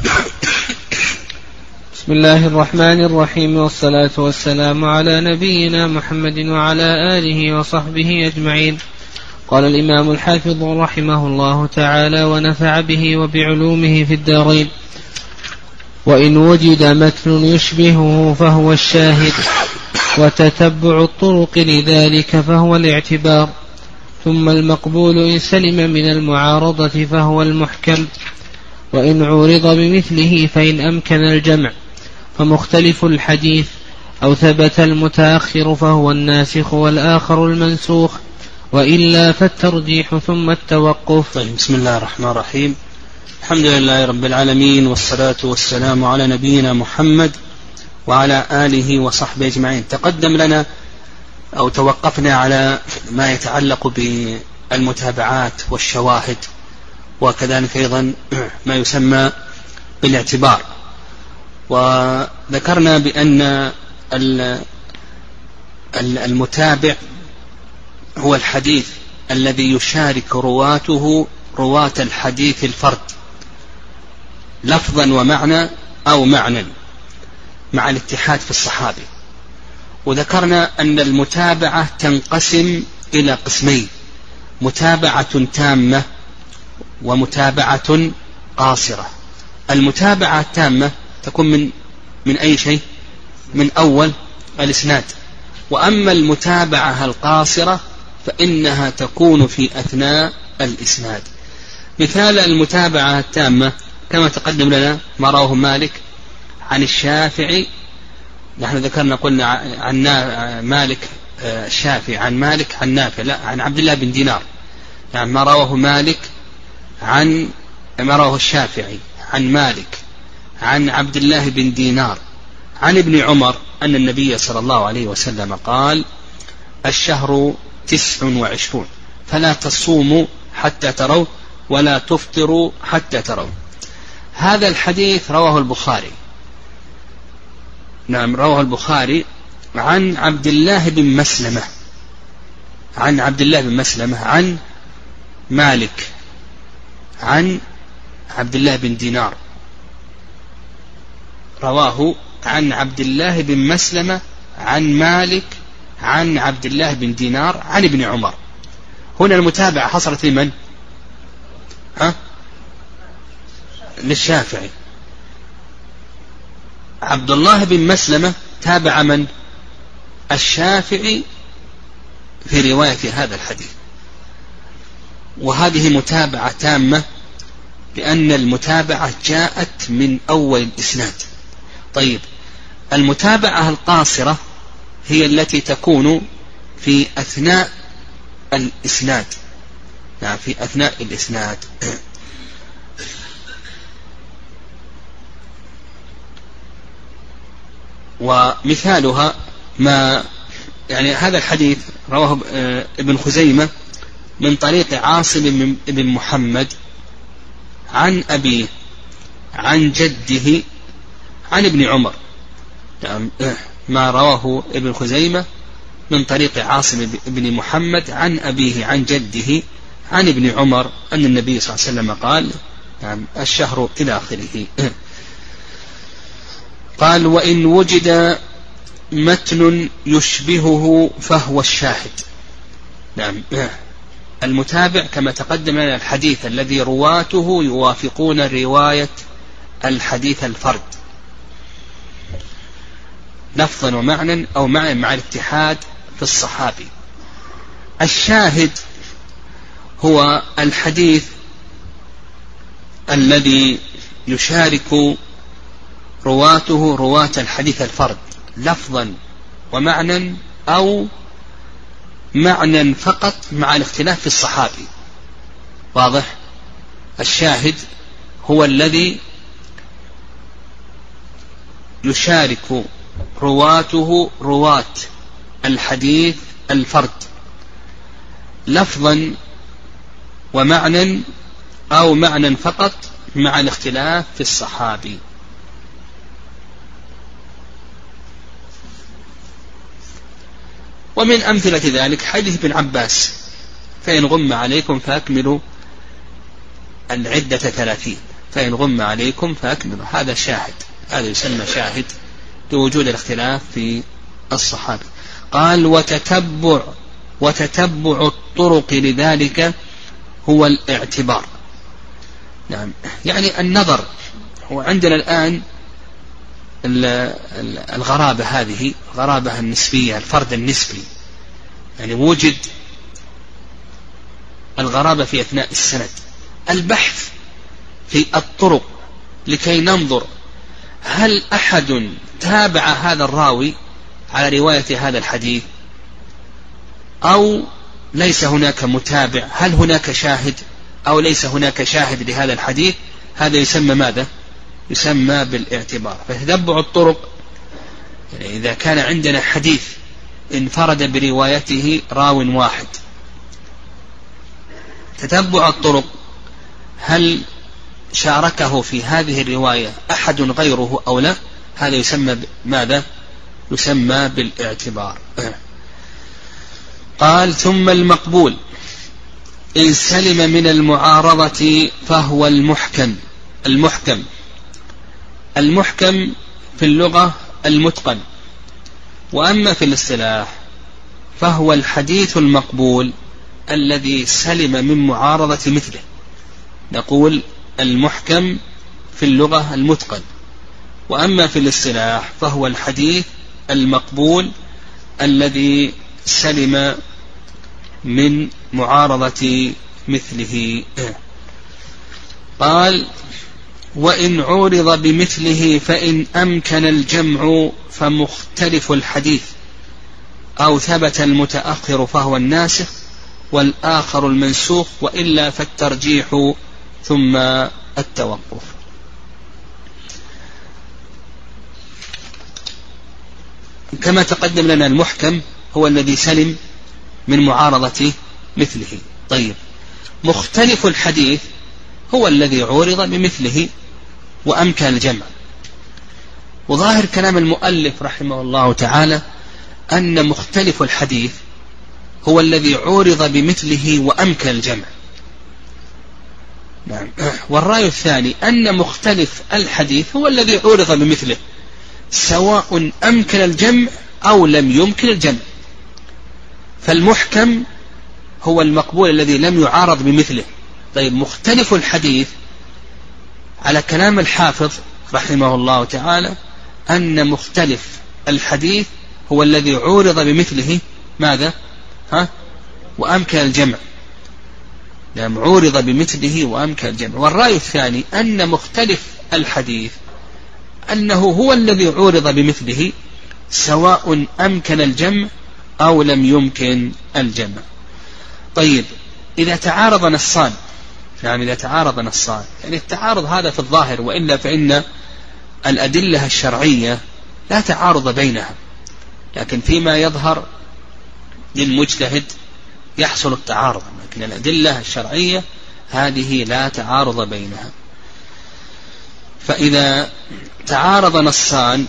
بسم الله الرحمن الرحيم، والصلاة والسلام على نبينا محمد وعلى آله وصحبه أجمعين. قال الإمام الحافظ رحمه الله تعالى ونفع به وبعلومه في الدارين: وإن وجد متن يشبهه فهو الشاهد، وتتبع الطرق لذلك فهو الاعتبار، ثم المقبول إن سلم من المعارضة فهو المحكم، وإن عورض بمثله فإن أمكن الجمع فمختلف الحديث، أو ثبت المتأخر فهو الناسخ والآخر المنسوخ، وإلا فالترجيح ثم التوقف. طيب، بسم الله الرحمن الرحيم. الحمد لله رب العالمين، والصلاة والسلام على نبينا محمد وعلى آله وصحبه أجمعين. تقدم لنا أو توقفنا على ما يتعلق بالمتابعات والشواهد، وكذلك أيضا ما يسمى بالاعتبار، وذكرنا بأن المتابع هو الحديث الذي يشارك رواته رواة الحديث الفرد لفظا ومعنى أو معنى مع الاتحاد في الصحابي. وذكرنا أن المتابعة تنقسم إلى قسمين: متابعة تامة ومتابعة قاصرة. المتابعة التامة تكون من أي شيء؟ من أول الإسناد. وأما المتابعة القاصرة فإنها تكون في أثناء الإسناد. مثال المتابعة التامة كما تقدم لنا ما رواه مالك عن الشافعي. نحن ذكرنا قلنا عن مالك الشافعي عن مالك عن نافع، لا، عن عبد الله بن دينار. يعني ما رواه مالك ما رواه الشافعي عن مالك عن عبد الله بن دينار عن ابن عمر أن النبي صلى الله عليه وسلم قال: الشهر 29 فلا تصوموا حتى تروا ولا تفطروا حتى تروا. هذا الحديث رواه البخاري. نعم، رواه البخاري عن عبد الله بن مسلمة عن مالك عن عبد الله بن دينار. رواه عن عبد الله بن مسلمة عن مالك عن عبد الله بن دينار عن ابن عمر. هنا المتابعة حصلت لمن؟ للشافعي. عبد الله بن مسلمة تابع من؟ الشافعي في رواية هذا الحديث. وهذه متابعة تامة لأن المتابعة جاءت من أول الإسناد. طيب، المتابعة القاصرة هي التي تكون في أثناء الإسناد. يعني في أثناء الإسناد. ومثالها ما يعني هذا الحديث رواه ابن خزيمة من طريق عاصم بن محمد عن أبيه عن جده عن ابن عمر. يعني ما رواه ابن خزيمة من طريق عاصم بن محمد عن أبيه عن جده عن ابن عمر أن النبي صلى الله عليه وسلم قال: يعني الشهر إلى آخره. قال: وإن وجد متن يشبهه فهو الشاهد. نعم، المتابع كما تقدم لنا الحديث الذي رواته يوافقون رواية الحديث الفرد لفظا ومعنى أو معنى مع الاتحاد في الصحابي. الشاهد هو الحديث الذي يشارك رواته رواة الحديث الفرد لفظا ومعنى أو معنى فقط مع الاختلاف في الصحابي. واضح؟ الشاهد هو الذي يشارك رواته رواة الحديث الفرد لفظا ومعنى أو معنى فقط مع الاختلاف في الصحابي. ومن أمثلة ذلك حديث ابن عباس: فإن غم عليكم فأكملوا العدة 30. فإن غم عليكم فأكملوا. هذا شاهد، هذا يسمى شاهد لوجود الاختلاف في الصحابة. قال وتتبع الطرق لذلك هو الاعتبار. نعم، يعني النظر. وعندنا الآن الغرابة، هذه غرابة النسبية، الفرد النسبي، يعني وجد الغرابة في أثناء السند. البحث في الطرق لكي ننظر هل أحد تابع هذا الراوي على رواية هذا الحديث أو ليس هناك متابع، هل هناك شاهد أو ليس هناك شاهد لهذا الحديث. هذا يسمى ماذا؟ يسمى بالاعتبار. فتتبع الطرق، يعني إذا كان عندنا حديث انفرد بروايته راو واحد، تتبع الطرق هل شاركه في هذه الرواية أحد غيره أو لا، هذا يسمى ماذا؟ يسمى بالاعتبار. قال ثم المقبول إن سلم من المعارضة فهو المحكم. المحكم في اللغة المتقن، وأما في الاصطلاح فهو الحديث المقبول الذي سلم من معارضة مثله. نقول المحكم في اللغة المتقن، وأما في الاصطلاح فهو الحديث المقبول الذي سلم من معارضة مثله. قال وإن عورض بمثله فإن أمكن الجمع فمختلف الحديث، أو ثبت المتأخر فهو الناسخ والآخر المنسوخ، وإلا فالترجيح ثم التوقف. كما تقدم لنا المحكم هو الذي سلم من معارضة مثله. طيب، مختلف الحديث هو الذي عورض بمثله وأمكن الجمع. وظاهر كلام المؤلف رحمه الله تعالى أن مختلف الحديث هو الذي عورض بمثله وأمكن الجمع. نعم. والرأي الثاني أن مختلف الحديث هو الذي عورض بمثله سواء أمكن الجمع أو لم يمكن الجمع. فالمحكم هو المقبول الذي لم يعارض بمثله. طيب، مختلف الحديث على كلام الحافظ رحمه الله تعالى أن مختلف الحديث هو الذي عورض بمثله ماذا؟ وأمكن الجمع. نعم، عورض بمثله وأمكن الجمع. والرأي الثاني أن مختلف الحديث أنه هو الذي عورض بمثله سواء أمكن الجمع أو لم يمكن الجمع. طيب، إذا تعارض نصان، يعني إذا تعارض نصان، يعني التعارض هذا في الظاهر، وإلا فإن الأدلة الشرعية لا تعارض بينها، لكن فيما يظهر للمجتهد يحصل التعارض، لكن الأدلة الشرعية هذه لا تعارض بينها. فإذا تعارض نصان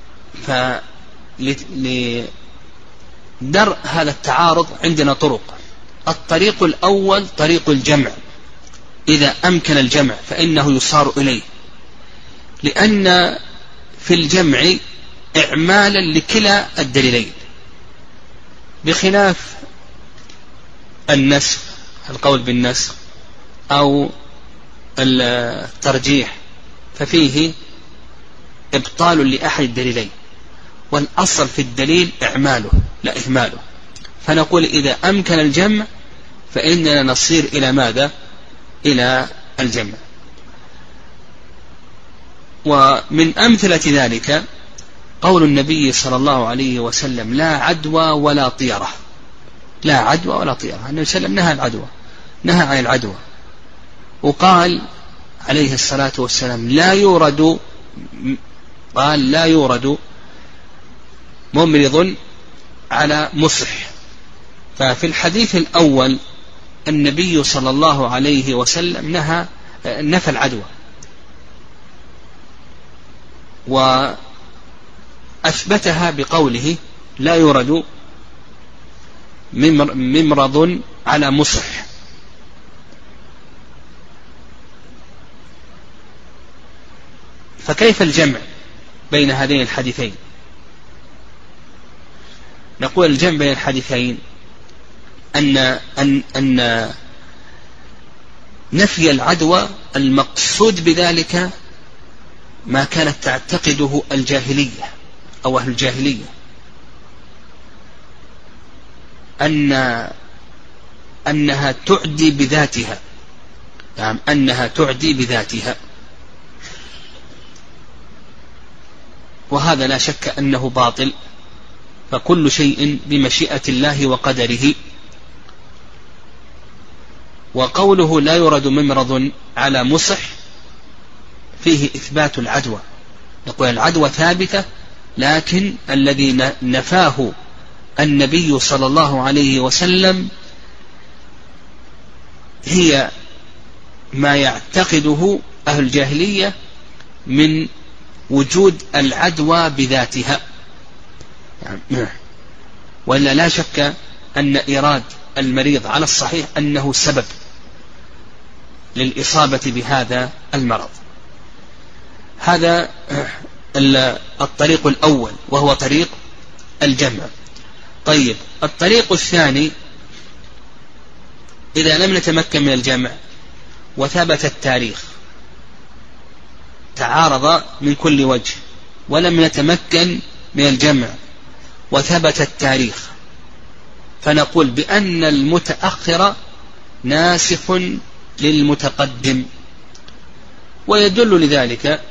لدرء هذا التعارض عندنا طرق. الطريق الأول طريق الجمع، إذا أمكن الجمع فإنه يصار إليه، لأن في الجمع إعمالا لكلا الدليلين، بخلاف النسخ، القول بالنسخ أو الترجيح ففيه إبطال لأحد الدليلين، والأصل في الدليل إعماله لا إهماله. فنقول إذا أمكن الجمع فإننا نصير إلى ماذا؟ إلى الجمع. ومن أمثلة ذلك قول النبي صلى الله عليه وسلم لا عدوى ولا طيرة. لا عدوى ولا طيرة. النبي صلى الله عليه وسلم نهى عن العدوى، وقال عليه الصلاة والسلام لا يورد ممرض على مصح. ففي الحديث الأول النبي صلى الله عليه وسلم نفى العدوى، وأثبتها بقوله لا يورد ممرض على مصح. فكيف الجمع بين هذين الحديثين؟ نقول الجمع بين الحديثين أن نفي العدوى المقصود بذلك ما كانت تعتقده الجاهلية أو أهل الجاهلية، أنها تعدي بذاتها، يعني أنها تعدي بذاتها، وهذا لا شك أنه باطل، فكل شيء بمشيئة الله وقدره. وقوله لا يرد ممرض على مصح فيه إثبات العدوى، نقول العدوى ثابتة، لكن الذي نفاه النبي صلى الله عليه وسلم هي ما يعتقده أهل الجاهلية من وجود العدوى بذاتها، وإلا لا شك أن إيراد المريض على الصحيح أنه سبب للإصابة بهذا المرض. هذا الطريق الأول وهو طريق الجمع. طيب، الطريق الثاني إذا لم نتمكن من الجمع وثبت التاريخ، تعارض من كل وجه ولم نتمكن من الجمع وثبت التاريخ، فنقول بأن المتأخر ناسخ للمتقدم. ويدل لذلك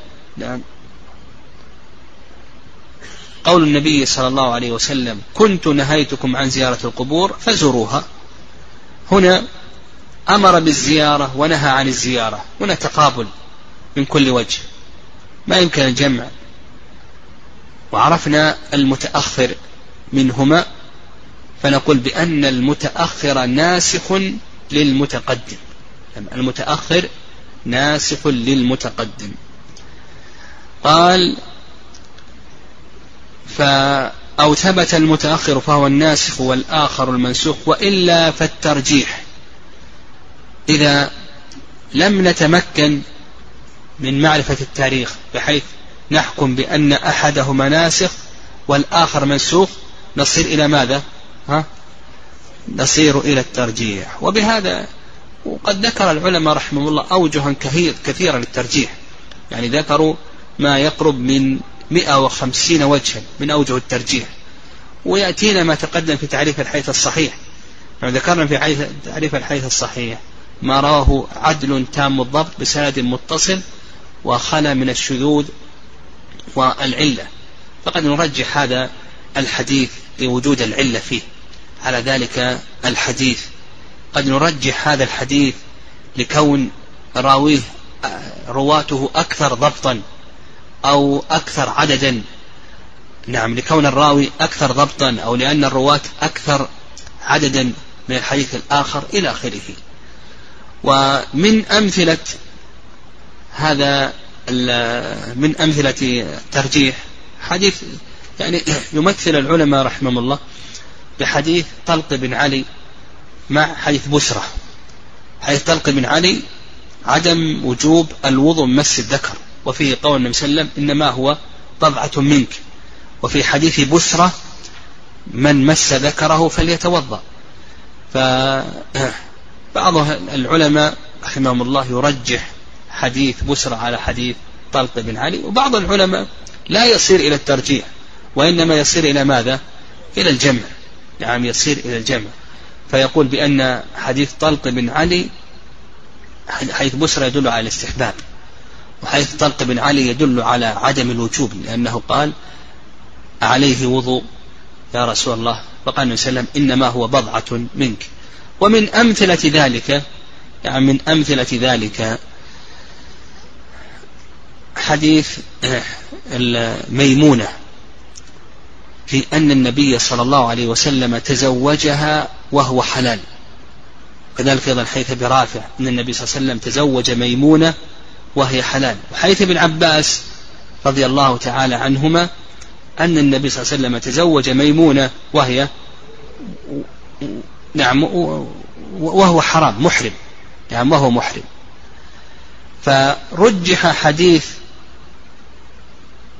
قول النبي صلى الله عليه وسلم: كنت نهيتكم عن زيارة القبور فزوروها. هنا أمر بالزيارة ونهى عن الزيارة، هنا تقابل من كل وجه، ما يمكن الجمع. وعرفنا المتأخر منهما، فنقول بأن المتأخر ناسخ للمتقدم، المتأخر ناسخ للمتقدم. قال: أو ثبت المتأخر فهو الناسخ والآخر المنسوخ، وإلا فالترجيح. إذا لم نتمكن من معرفة التاريخ بحيث نحكم بأن أحدهما ناسخ والآخر منسوخ، نصير إلى ماذا؟ نصير إلى الترجيح. وبهذا وقد ذكر العلماء رحمه الله أوجها كثيرا للترجيح، يعني ذكروا ما يقرب من 150 وجها من أوجه الترجيح. ويأتينا ما تقدم في تعريف الحديث الصحيح، يعني ذكرنا في تعريف الحديث الصحيح ما رواه عدل تام الضبط بسند متصل وخلا من الشذوذ والعلة، فقد نرجح هذا الحديث لوجود العلة فيه على ذلك الحديث. قد نرجح هذا الحديث لكون رواته أكثر ضبطا أو أكثر عددا، نعم، لكون الراوي أكثر ضبطا أو لأن الرواة أكثر عددا من الحديث الآخر إلى آخره. ومن أمثلة هذا من أمثلة الترجيح حديث يعني يمثل العلماء رحمهم الله بحديث طلق بن علي مع حديث بسرة. حديث طلق بن علي عدم وجوب الوضوء من مس الذكر، وفيه قول النبي صلى الله عليه وسلم: إنما هو طبعة منك. وفي حديث بسرة: من مس ذكره فليتوضأ. فبعض العلماء رحمهم الله يرجح حديث بسرة على حديث طلق بن علي، وبعض العلماء لا يصير إلى الترجيح وإنما يصير إلى ماذا؟ إلى الجمع، يعني يصير إلى الجمع، فيقول بأن حديث طلق بن علي حديث بسرة يدل على الاستحباب، وحديث طلق بن علي يدل على عدم الوجوب، لأنه قال: عليه وضوء يا رسول الله؟ فقال النبي صلى الله عليه وسلم: إنما هو بضعة منك. ومن أمثلة ذلك، يعني من أمثلة ذلك حديث ميمونة في أن النبي صلى الله عليه وسلم تزوجها وهو حلال. كذلك أيضا حديث برافع أن النبي صلى الله عليه وسلم تزوج ميمونة وهي حلال. وحديث ابن عباس رضي الله تعالى عنهما أن النبي صلى الله عليه وسلم تزوج ميمونة وهي نعم وهو حرام محرم، يعني وهو محرم. فرجح حديث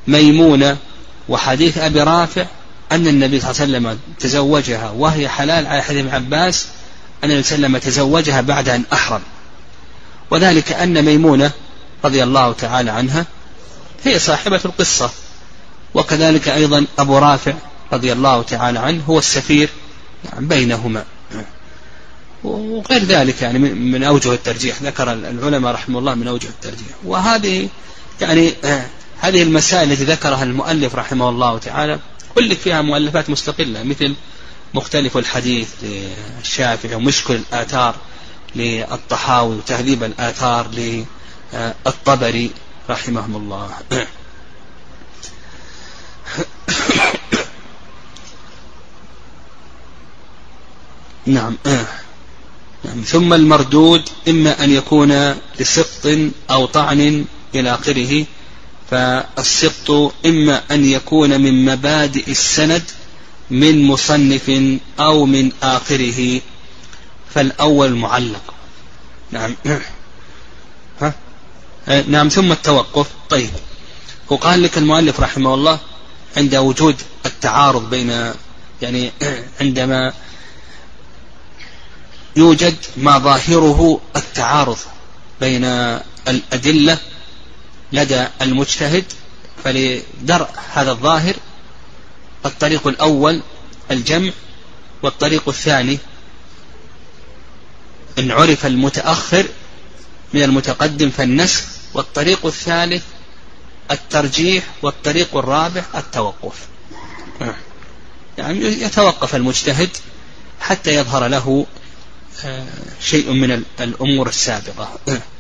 ميمونة وحديث أبي رافع أن النبي صلى الله عليه وسلم تزوجها وهي حلال، على حديث ابن عباس أن النبي صلى الله عليه وسلم تزوجها بعد أن أحرم. وذلك أن ميمونة رضي الله تعالى عنها هي صاحبة القصة، وكذلك أيضا أبو رافع رضي الله تعالى عنه هو السفير بينهما، وغير ذلك يعني من أوجه الترجيح ذكر العلماء رحمه الله من أوجه الترجيح. وهذه يعني هذه المسائل التي ذكرها المؤلف رحمه الله تعالى كل فيها مؤلفات مستقلة، مثل مختلف الحديث للشافعي، ومشكل الآثار للطحاوي، وتهذيب الآثار للطبري رحمهم الله. نعم. ثم المردود إما أن يكون لسقط أو طعن إلى آخره. فالسقط إما أن يكون من مبادئ السند من مصنف أو من آخره، فالأول معلق. نعم. نعم. ثم التوقف. طيب، وقال لك المؤلف رحمه الله عند وجود التعارض بين، يعني عندما يوجد ما ظاهره التعارض بين الأدلة لدى المجتهد، فلدرء هذا الظاهر الطريق الأول الجمع، والطريق الثاني إن عرف المتأخر من المتقدم فالنسخ، والطريق الثالث الترجيح، والطريق الرابع التوقف. يعني يتوقف المجتهد حتى يظهر له شيء من الأمور السابقة.